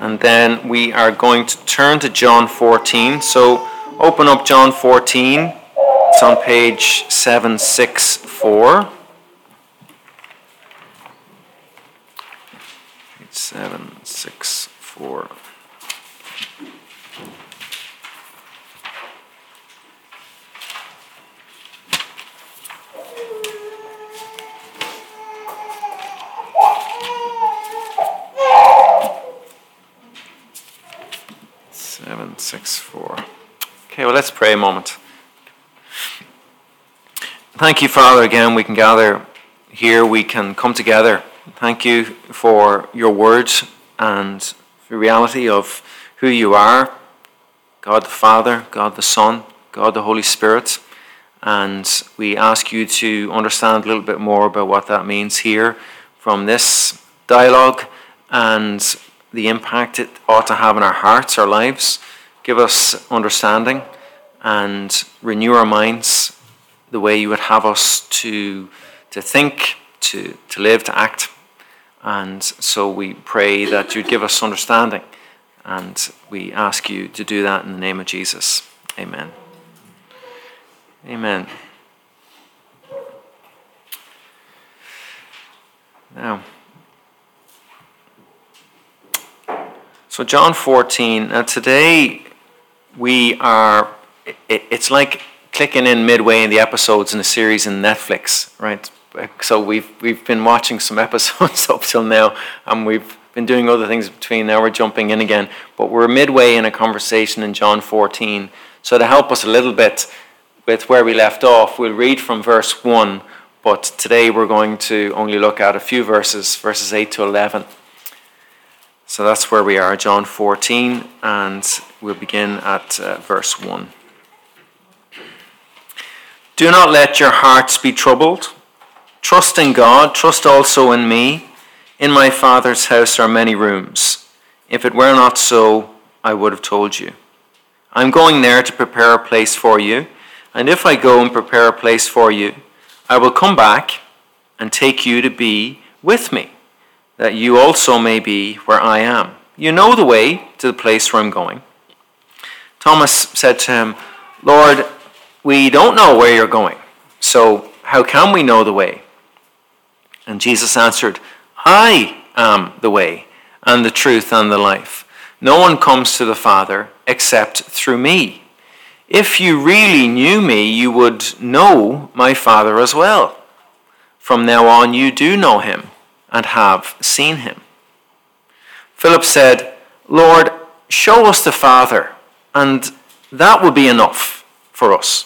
And then we are going to turn to John 14. So open up John 14. It's on page 764. Page 764. Okay, well, let's pray a moment. Thank you, Father, again, we can gather here, we can come together. Thank you for your words and the reality of who you are, God the Father, God the Son, God the Holy Spirit. And we ask you to understand a little bit more about what that means here from this dialogue and the impact it ought to have in our hearts, our lives. Give us understanding and renew our minds the way you would have us to think, to live, to act. And so we pray that you'd give us understanding. And we ask you to do that in the name of Jesus. Amen. Amen. Now, so John 14. Now today it's like clicking in midway in the episodes in a series in Netflix, right? So we've been watching some episodes up till now, and we've been doing other things between. Now we're jumping in again, but we're midway in a conversation in John 14. So to help us a little bit with where we left off, we'll read from verse 1, but today we're going to only look at a few verses 8 to 11. So that's where we are, John 14, and we'll begin at verse 1. Do not let your hearts be troubled. Trust in God, trust also in me. In my Father's house are many rooms. If it were not so, I would have told you. I'm going there to prepare a place for you, and if I go and prepare a place for you, I will come back and take you to be with me, that you also may be where I am. You know the way to the place where I'm going. Thomas said to him, Lord, we don't know where you're going, so how can we know the way? And Jesus answered, I am the way and the truth and the life. No one comes to the Father except through me. If you really knew me, you would know my Father as well. From now on, you do know him and have seen him. Philip said, Lord, show us the Father, and that will be enough for us.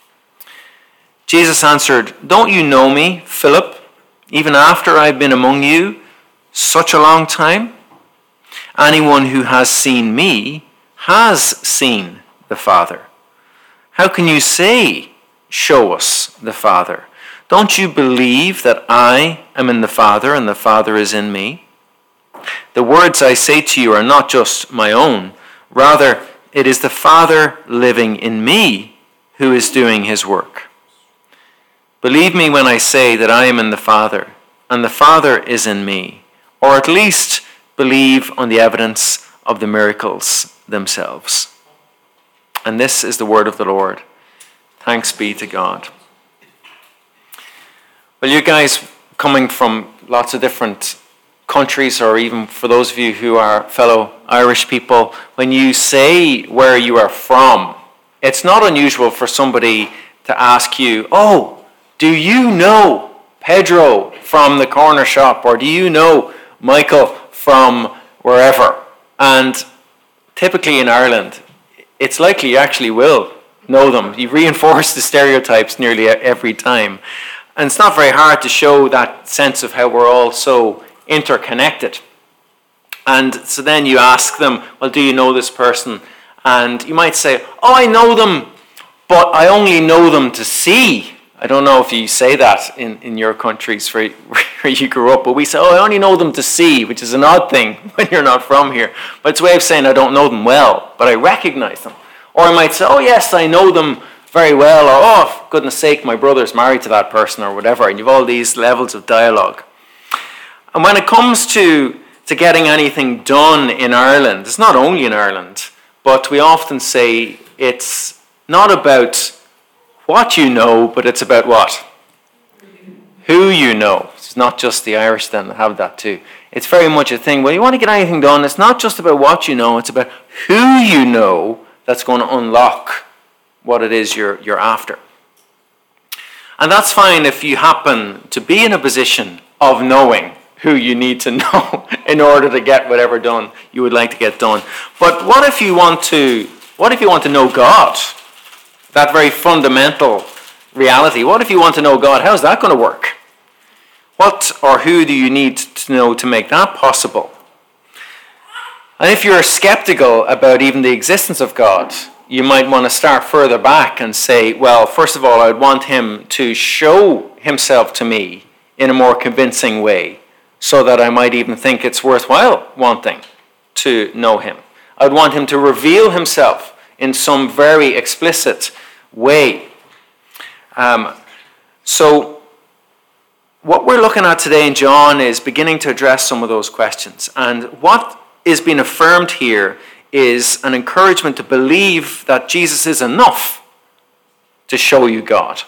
Jesus answered, don't you know me, Philip, even after I've been among you such a long time? Anyone who has seen me has seen the Father. How can you say, show us the Father? Don't you believe that I am in the Father and the Father is in me? The words I say to you are not just my own. Rather, it is the Father living in me who is doing his work. Believe me when I say that I am in the Father and the Father is in me, or at least believe on the evidence of the miracles themselves. And this is the word of the Lord. Thanks be to God. Well, you guys coming from lots of different countries, or even for those of you who are fellow Irish people, when you say where you are from, it's not unusual for somebody to ask you, oh, do you know Pedro from the corner shop, or do you know Michael from wherever? And typically in Ireland, it's likely you actually will know them. You reinforce the stereotypes nearly every time. And it's not very hard to show that sense of how we're all so interconnected. And so then you ask them, well, do you know this person? And you might say, oh, I know them, but I only know them to see. I don't know if you say that in your countries where you grew up, but we say, oh, I only know them to see, which is an odd thing when you're not from here. But it's a way of saying I don't know them well, but I recognize them. Or I might say, oh, yes, I know them very well, or, oh, for goodness sake, my brother's married to that person, or whatever, and you've all these levels of dialogue. And when it comes to to getting anything done in Ireland. It's not only in Ireland, but we often say it's not about what you know, but it's about what? Who you know. It's not just the Irish then that have that too. It's very much a thing. When you want to get anything done, it's not just about what you know, it's about who you know that's going to unlock what it is you're after. And that's fine if you happen to be in a position of knowing who you need to know in order to get whatever done you would like to get done. But what if you want to know God? That very fundamental reality. What if you want to know God? How's that going to work? What or who do you need to know to make that possible? And if you're skeptical about even the existence of God, you might want to start further back and say, well, first of all, I'd want him to show himself to me in a more convincing way so that I might even think it's worthwhile wanting to know him. I'd want him to reveal himself in some very explicit way. So what we're looking at today in John is beginning to address some of those questions. And what is being affirmed here is an encouragement to believe that Jesus is enough to show you God.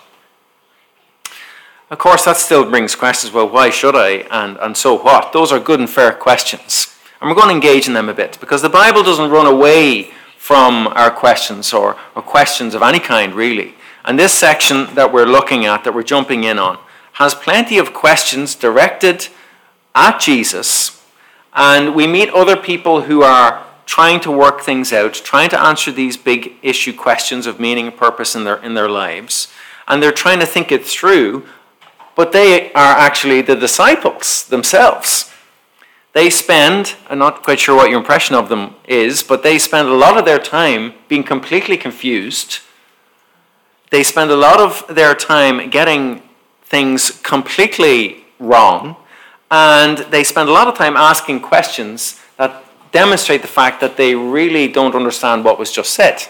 Of course, that still brings questions, well, why should I, and so what? Those are good and fair questions. And we're going to engage in them a bit, because the Bible doesn't run away from our questions, or questions of any kind, really. And this section that we're looking at, that we're jumping in on, has plenty of questions directed at Jesus, and we meet other people who are trying to work things out, trying to answer these big issue questions of meaning and purpose in their lives, and they're trying to think it through, but they are actually the disciples themselves. They spend, I'm not quite sure what your impression of them is, but they spend a lot of their time being completely confused. They spend a lot of their time getting things completely wrong, and they spend a lot of time asking questions that demonstrate the fact that they really don't understand what was just said.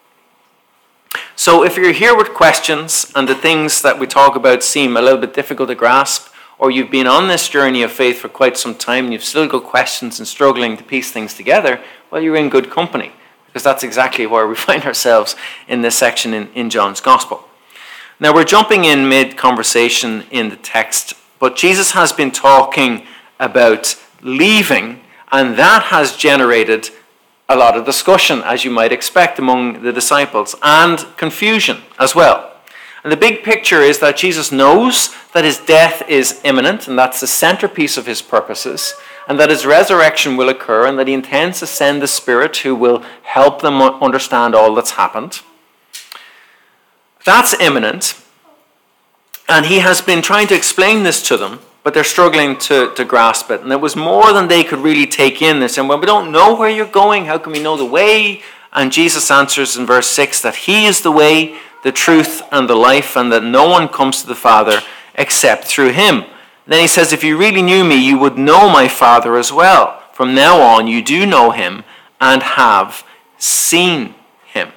So if you're here with questions and the things that we talk about seem a little bit difficult to grasp, or you've been on this journey of faith for quite some time and you've still got questions and struggling to piece things together, well, you're in good company, because that's exactly where we find ourselves in this section in John's Gospel. Now, we're jumping in mid-conversation in the text, but Jesus has been talking about leaving, and that has generated a lot of discussion, as you might expect, among the disciples, and confusion as well. And the big picture is that Jesus knows that his death is imminent, and that's the centerpiece of his purposes, and that his resurrection will occur, and that he intends to send the Spirit who will help them understand all that's happened. That's imminent, and he has been trying to explain this to them, but they're struggling to grasp it. And it was more than they could really take in. They're saying, well, we don't know where you're going. How can we know the way? And Jesus answers in verse 6 that he is the way, the truth, and the life, and that no one comes to the Father except through him. Then he says, if you really knew me, you would know my Father as well. From now on, you do know him and have seen him.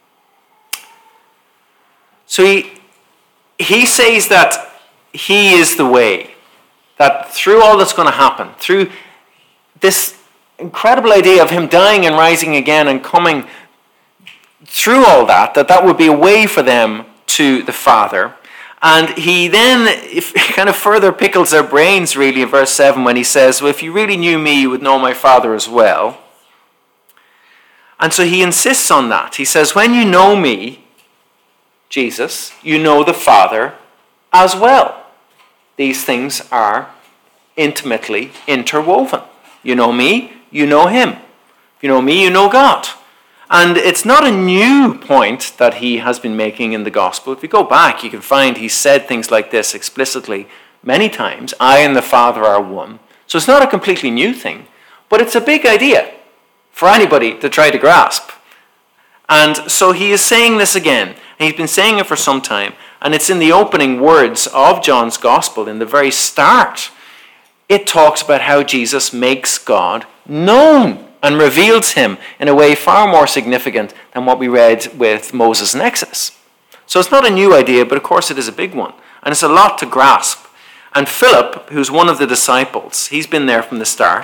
So he says that he is the way, that through all that's going to happen, through this incredible idea of him dying and rising again and coming through all that would be a way for them to the Father. And he then kind of further pickles their brains, really, in verse 7 when he says, well, if you really knew me, you would know my Father as well. And so he insists on that. He says, when you know me, Jesus, you know the Father as well. These things are intimately interwoven. You know me, you know him. If you know me, you know God. And it's not a new point that he has been making in the gospel. If you go back, you can find he said things like this explicitly many times. I and the Father are one. So it's not a completely new thing, but it's a big idea for anybody to try to grasp. And so he is saying this again. He's been saying it for some time, and it's in the opening words of John's Gospel, in the very start. It talks about how Jesus makes God known and reveals him in a way far more significant than what we read with Moses in Exodus. So it's not a new idea, but of course it is a big one, and it's a lot to grasp. And Philip, who's one of the disciples, he's been there from the start,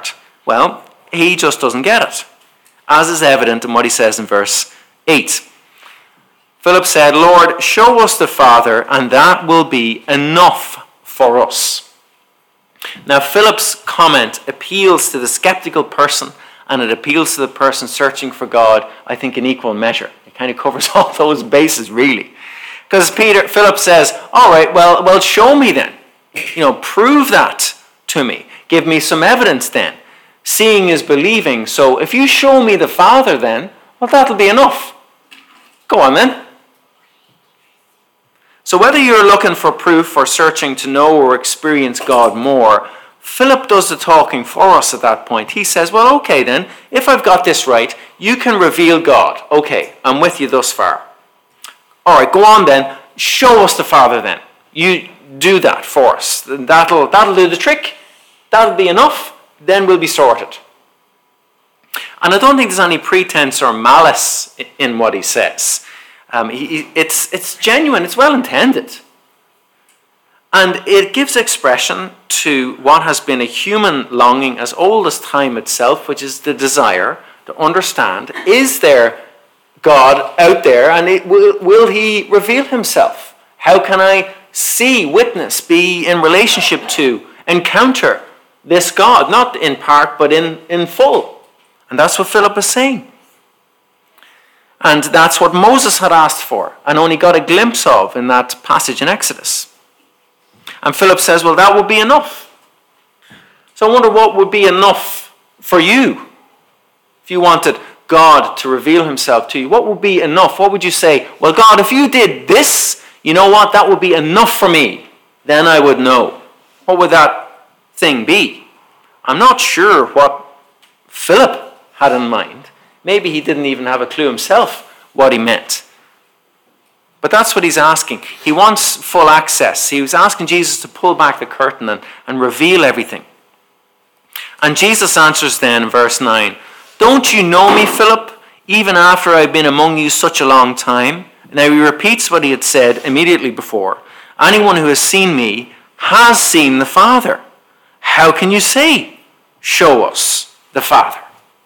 Well, he just doesn't get it, as is evident in what he says in verse 8. Philip said, Lord, show us the Father, and that will be enough for us. Now, Philip's comment appeals to the skeptical person, and it appeals to the person searching for God, I think, in equal measure. It kind of covers all those bases, really. Because Philip says, all right, well, show me then. Prove that to me. Give me some evidence then. Seeing is believing. So if you show me the Father then, well, that'll be enough. Go on then. So whether you're looking for proof or searching to know or experience God more, Philip does the talking for us at that point. He says, well, okay then, if I've got this right, you can reveal God. Okay, I'm with you thus far. All right, go on then. Show us the Father then. You do that for us. That'll do the trick. That'll be enough. Then we'll be sorted. And I don't think there's any pretense or malice in what he says. It's genuine. It's well intended. And it gives expression to what has been a human longing as old as time itself, which is the desire to understand, is there God out there, and will he reveal himself? How can I see, witness, be in relationship to, encounter this God? Not in part, but in full. And that's what Philip is saying. And that's what Moses had asked for and only got a glimpse of in that passage in Exodus. And Philip says, well, that will be enough. So I wonder what would be enough for you if you wanted God to reveal himself to you. What would be enough? What would you say? Well, God, if you did this, you know what? That would be enough for me. Then I would know. What would that thing be? I'm not sure what Philip had in mind. Maybe he didn't even have a clue himself what he meant. But that's what he's asking. He wants full access. He was asking Jesus to pull back the curtain and reveal everything. And Jesus answers then in verse 9, don't you know me, Philip, even after I've been among you such a long time? Now he repeats what he had said immediately before. Anyone who has seen me has seen the Father. How can you say, show us the Father?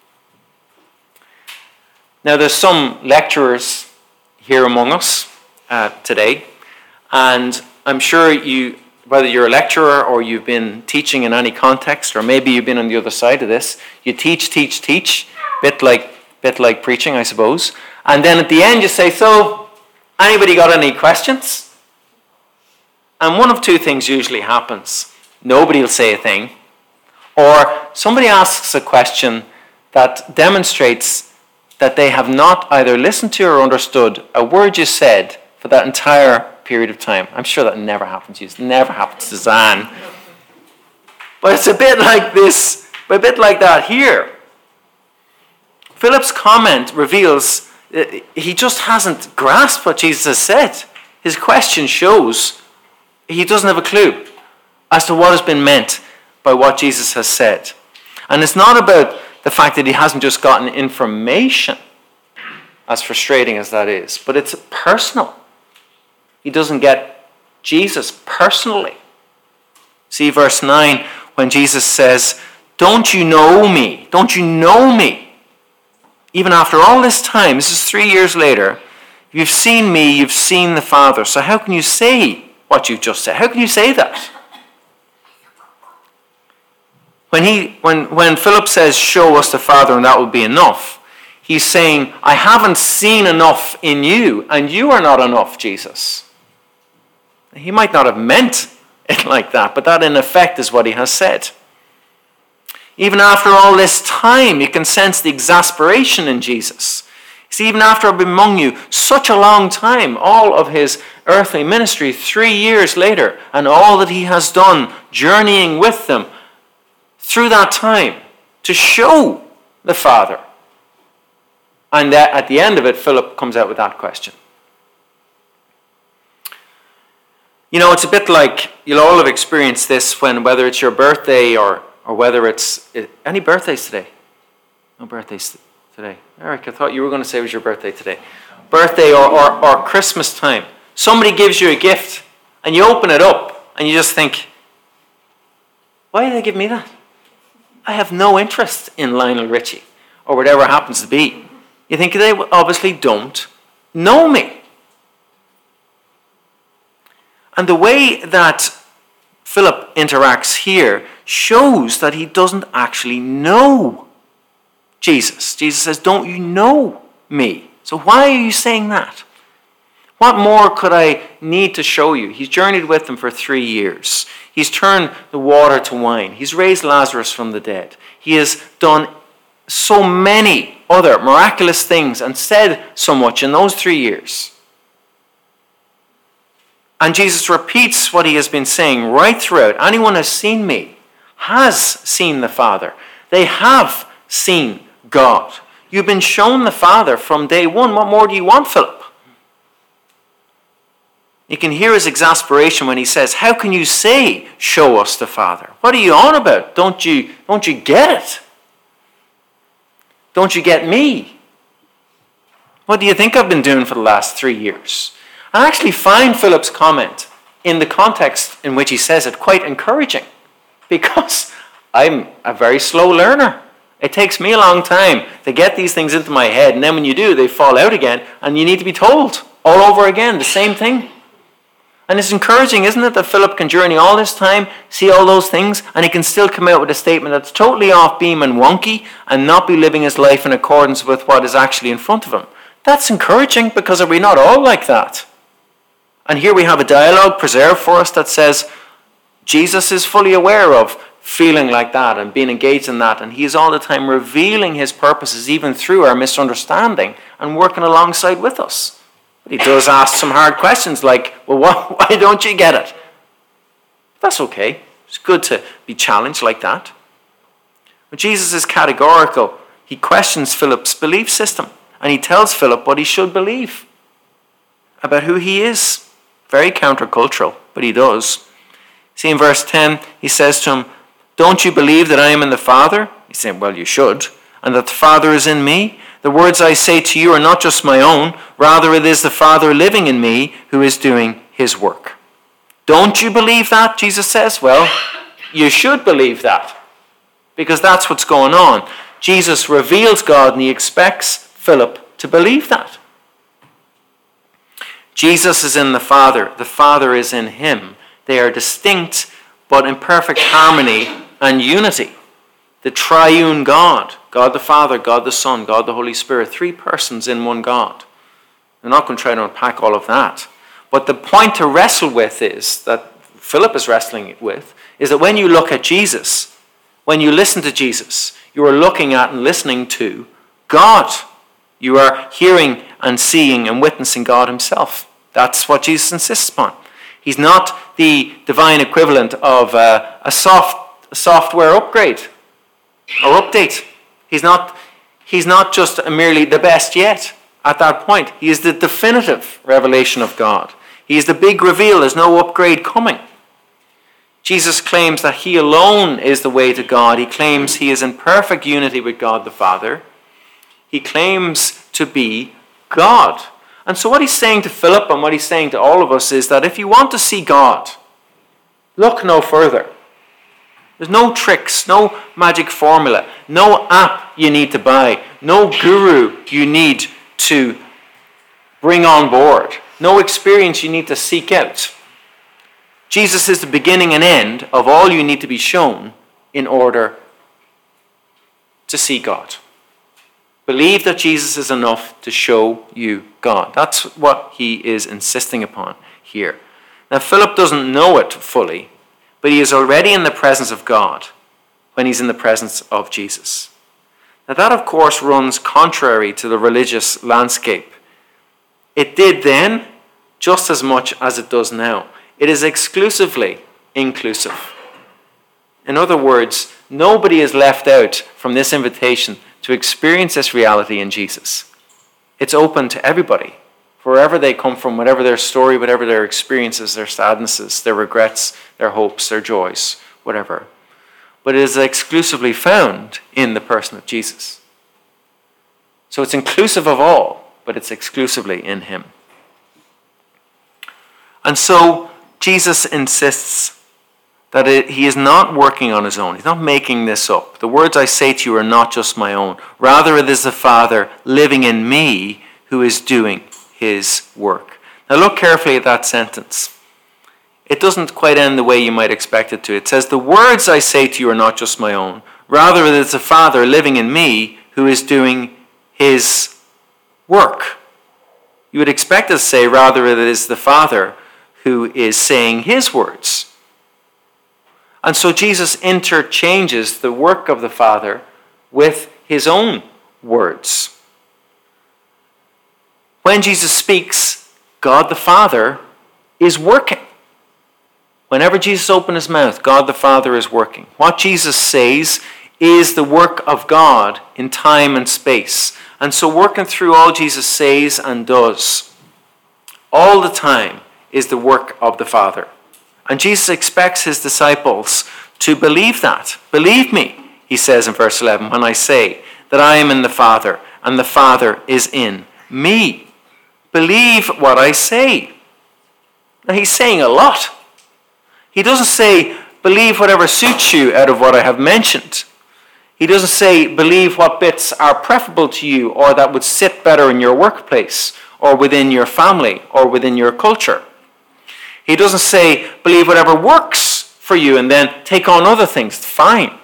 Now there's some lecturers here among us today, and I'm sure whether you're a lecturer or you've been teaching in any context, or maybe you've been on the other side of this, you teach, bit like preaching, I suppose, and then at the end you say, so, anybody got any questions? And one of two things usually happens. Nobody will say a thing, or somebody asks a question that demonstrates that they have not either listened to or understood a word you said for that entire period of time. I'm sure that never happens to you. It never happens to Zan. But it's a bit like this, a bit like that here. Philip's comment reveals he just hasn't grasped what Jesus has said. His question shows he doesn't have a clue as to what has been meant by what Jesus has said. And it's not about the fact that he hasn't just gotten information, as frustrating as that is, but it's personal. He doesn't get Jesus personally. See verse 9 when Jesus says, don't you know me? Don't you know me? Even after all this time, this is 3 years later, you've seen me, you've seen the Father. So how can you say what you've just said? How can you say that? When Philip says, show us the Father and that will be enough, he's saying, I haven't seen enough in you, and you are not enough, Jesus. He might not have meant it like that, but that in effect is what he has said. Even after all this time, you can sense the exasperation in Jesus. See, even after I've been among you such a long time, all of his earthly ministry, 3 years later, and all that he has done, journeying with them, through that time to show the Father. And at the end of it, Philip comes out with that question. You know, it's a bit like, you'll all have experienced this whether it's your birthday or whether it's... Any birthdays today? No birthdays today. Eric, I thought you were going to say it was your birthday today. Birthday or Christmas time. Somebody gives you a gift and you open it up and you just think, why did they give me that? I have no interest in Lionel Richie or whatever it happens to be. You think they obviously don't know me. And the way that Philip interacts here shows that he doesn't actually know Jesus. Jesus says, don't you know me? So why are you saying that? What more could I need to show you? He's journeyed with them for 3 years. He's turned the water to wine. He's raised Lazarus from the dead. He has done so many other miraculous things and said so much in those 3 years. And Jesus repeats what he has been saying right throughout. Anyone who has seen me has seen the Father. They have seen God. You've been shown the Father from day one. What more do you want, Philip? You can hear his exasperation when he says, how can you say, show us the Father? What are you on about? Don't you get it? Don't you get me? What do you think I've been doing for the last 3 years? I actually find Philip's comment, in the context in which he says it, quite encouraging. Because I'm a very slow learner. It takes me a long time to get these things into my head. And then when you do, they fall out again. And you need to be told all over again, the same thing. And it's encouraging, isn't it, that Philip can journey all this time, see all those things, and he can still come out with a statement that's totally off beam and wonky and not be living his life in accordance with what is actually in front of him. That's encouraging, because are we not all like that? And here we have a dialogue preserved for us that says Jesus is fully aware of feeling like that and being engaged in that, and he is all the time revealing his purposes even through our misunderstanding and working alongside with us. He does ask some hard questions like, well, why don't you get it? That's okay. It's good to be challenged like that. But Jesus is categorical. He questions Philip's belief system, and he tells Philip what he should believe about who he is. Very countercultural, but he does. See, in verse 10, he says to him, don't you believe that I am in the Father? He's saying, well, you should. And that the Father is in me? The words I say to you are not just my own, rather it is the Father living in me who is doing his work. Don't you believe that, Jesus says? Well, you should believe that, because that's what's going on. Jesus reveals God and he expects Philip to believe that. Jesus is in the Father is in him. They are distinct but in perfect harmony and unity. The triune God, God the Father, God the Son, God the Holy Spirit, 3 persons in one God. I'm not going to try to unpack all of that. But the point to wrestle with is, that Philip is wrestling with, is that when you look at Jesus, when you listen to Jesus, you are looking at and listening to God. You are hearing and seeing and witnessing God himself. That's what Jesus insists upon. He's not the divine equivalent of a software upgrade or update. He's not just merely the best yet at that point. He is the definitive revelation of God. He is the big reveal. There's no upgrade coming. Jesus claims that he alone is the way to God. He claims he is in perfect unity with God the Father. He claims to be God. And so what he's saying to Philip and what he's saying to all of us is that if you want to see God, look no further. There's no tricks, no magic formula, no app you need to buy, no guru you need to bring on board, no experience you need to seek out. Jesus is the beginning and end of all you need to be shown in order to see God. Believe that Jesus is enough to show you God. That's what he is insisting upon here. Now, Philip doesn't know it fully, but he is already in the presence of God when he's in the presence of Jesus. Now, that, of course, runs contrary to the religious landscape. It did then just as much as it does now. It is exclusively inclusive. In other words, nobody is left out from this invitation to experience this reality in Jesus. It's open to everybody, wherever they come from, whatever their story, whatever their experiences, their sadnesses, their regrets, their hopes, their joys, whatever. But it is exclusively found in the person of Jesus. So it's inclusive of all, but it's exclusively in him. And so Jesus insists that he is not working on his own. He's not making this up. The words I say to you are not just my own. Rather, it is the Father living in me who is doing his work. Now look carefully at that sentence. It doesn't quite end the way you might expect it to. It says, the words I say to you are not just my own. Rather, it is the Father living in me who is doing his work. You would expect it to say, rather, it is the Father who is saying his words. And so Jesus interchanges the work of the Father with his own words. When Jesus speaks, God the Father is working. Whenever Jesus opens his mouth, God the Father is working. What Jesus says is the work of God in time and space. And so working through all Jesus says and does all the time is the work of the Father. And Jesus expects his disciples to believe that. Believe me, he says in verse 11, when I say that I am in the Father and the Father is in me. Believe what I say. Now he's saying a lot. He doesn't say, believe whatever suits you out of what I have mentioned. He doesn't say, believe what bits are preferable to you or that would sit better in your workplace or within your family or within your culture. He doesn't say, believe whatever works for you and then take on other things. Fine.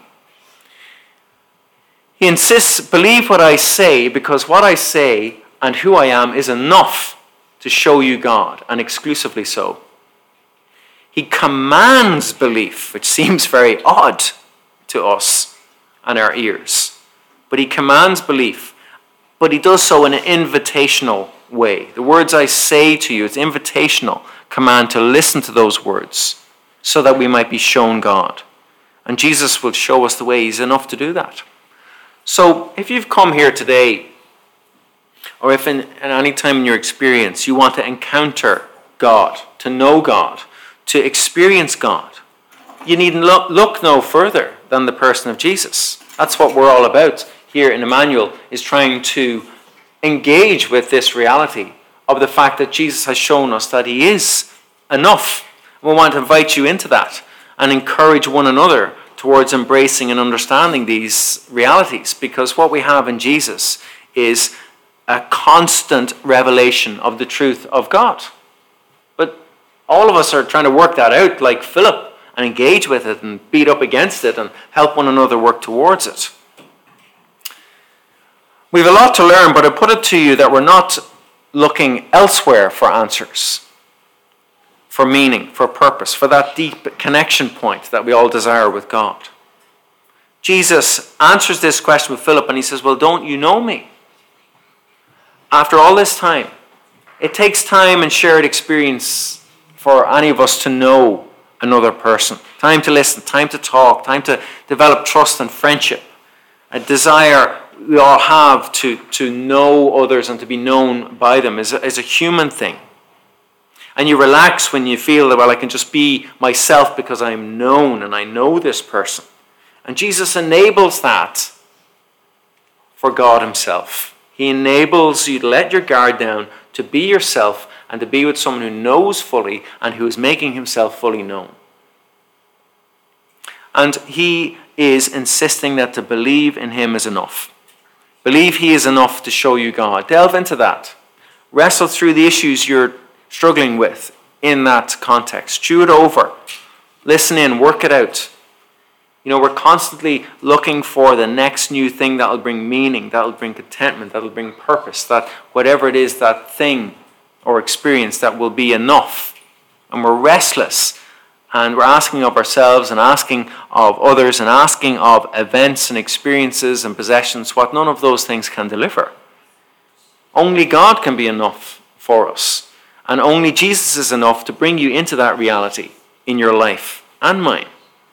He insists, believe what I say because what I say and who I am is enough to show you God, and exclusively so. He commands belief, which seems very odd to us and our ears. But he commands belief, but he does so in an invitational way. The words I say to you, it's invitational command to listen to those words so that we might be shown God. And Jesus will show us the way. He's enough to do that. So if you've come here today, or if at any time in your experience you want to encounter God, to know God, to experience God, you needn't look no further than the person of Jesus. That's what we're all about here in Emmanuel, is trying to engage with this reality of the fact that Jesus has shown us that he is enough. We want to invite you into that and encourage one another towards embracing and understanding these realities, because what we have in Jesus is a constant revelation of the truth of God. But all of us are trying to work that out like Philip and engage with it and beat up against it and help one another work towards it. We have a lot to learn, but I put it to you that we're not looking elsewhere for answers, for meaning, for purpose, for that deep connection point that we all desire with God. Jesus answers this question with Philip and he says, well, don't you know me? After all this time, it takes time and shared experience for any of us to know another person. Time to listen, time to talk, time to develop trust and friendship. A desire we all have to know others and to be known by them is a human thing. And you relax when you feel that, well, I can just be myself because I'm known and I know this person. And Jesus enables that for God himself. He enables you to let your guard down, to be yourself, and to be with someone who knows fully and who is making himself fully known. And he is insisting that to believe in him is enough. Believe he is enough to show you God. Delve into that. Wrestle through the issues you're struggling with in that context. Chew it over. Listen in. Work it out. You know, we're constantly looking for the next new thing that will bring meaning, that will bring contentment, that will bring purpose, that whatever it is, that thing or experience that will be enough. And we're restless. And we're asking of ourselves and asking of others and asking of events and experiences and possessions what none of those things can deliver. Only God can be enough for us. And only Jesus is enough to bring you into that reality in your life and mine.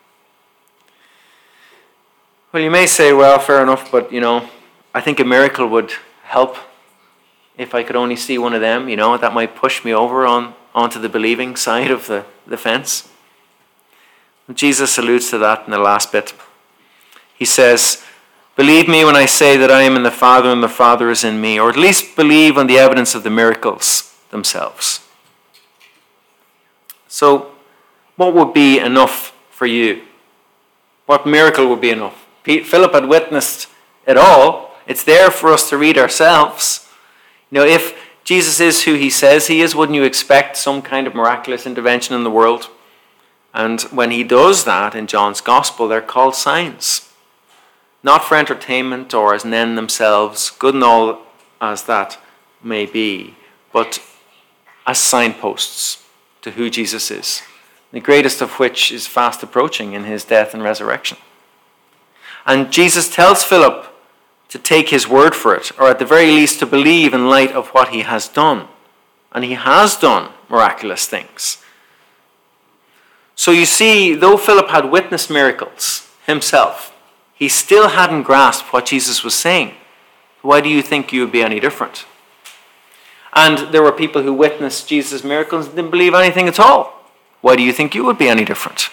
Well, you may say, well, fair enough, but, I think a miracle would help if I could only see one of them, that might push me over onto the believing side of the fence. Jesus alludes to that in the last bit. He says, believe me when I say that I am in the Father and the Father is in me, or at least believe on the evidence of the miracles themselves. So, what would be enough for you? What miracle would be enough? Philip had witnessed it all. It's there for us to read ourselves. If Jesus is who he says he is, wouldn't you expect some kind of miraculous intervention in the world? And when he does that in John's Gospel, they're called signs. Not for entertainment or as an end themselves, good and all as that may be, but as signposts to who Jesus is, the greatest of which is fast approaching in his death and resurrection. And Jesus tells Philip to take his word for it, or at the very least to believe in light of what he has done. And he has done miraculous things. So you see, though Philip had witnessed miracles himself, he still hadn't grasped what Jesus was saying. Why do you think you would be any different? And there were people who witnessed Jesus' miracles and didn't believe anything at all. Why do you think you would be any different?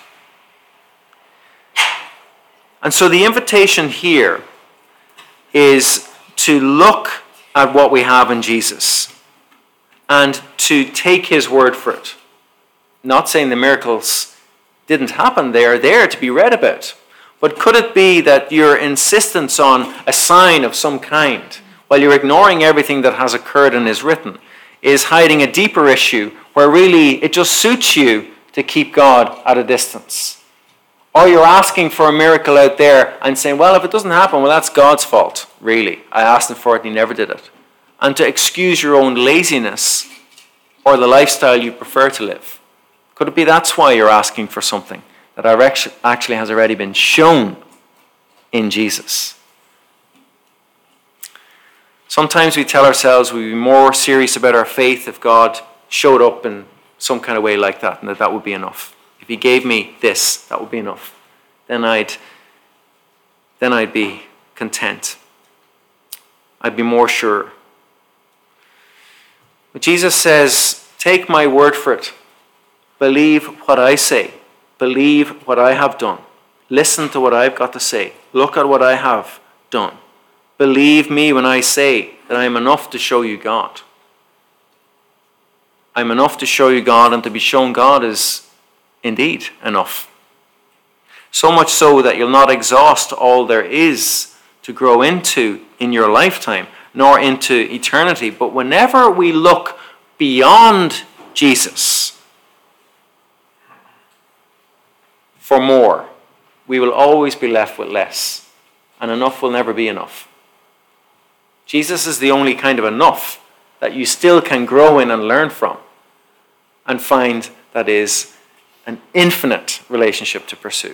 And so the invitation here is to look at what we have in Jesus and to take his word for it. Not saying the miracles didn't happen, they are there to be read about. But could it be that your insistence on a sign of some kind, while you're ignoring everything that has occurred and is written, is hiding a deeper issue where really it just suits you to keep God at a distance? Or you're asking for a miracle out there and saying, well, if it doesn't happen, well, that's God's fault, really. I asked him for it and he never did it. And to excuse your own laziness or the lifestyle you prefer to live. Could it be that's why you're asking for something that actually has already been shown in Jesus? Sometimes we tell ourselves we'd be more serious about our faith if God showed up in some kind of way like that, and that would be enough. If he gave me this, that would be enough. Then I'd be content. I'd be more sure. But Jesus says, take my word for it. Believe what I say. Believe what I have done. Listen to what I've got to say. Look at what I have done. Believe me when I say that I am enough to show you God. I'm enough to show you God, and to be shown God is indeed enough. So much so that you'll not exhaust all there is to grow into in your lifetime, nor into eternity. But whenever we look beyond Jesus for more, we will always be left with less, and enough will never be enough. Jesus is the only kind of enough that you still can grow in and learn from and find that is an infinite relationship to pursue.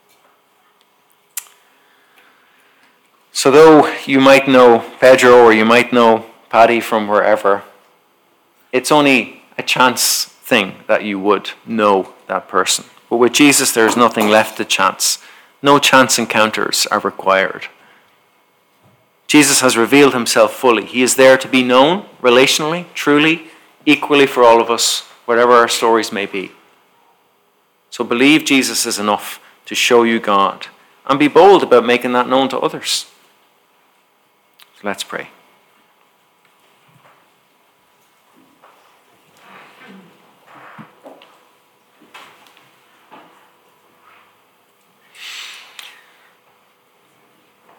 So though you might know Pedro or you might know Paddy from wherever, it's only a chance thing that you would know that person. But with Jesus, there's nothing left to chance. No chance encounters are required. Jesus has revealed himself fully. He is there to be known relationally, truly, equally for all of us, whatever our stories may be. So believe Jesus is enough to show you God, and be bold about making that known to others. So let's pray.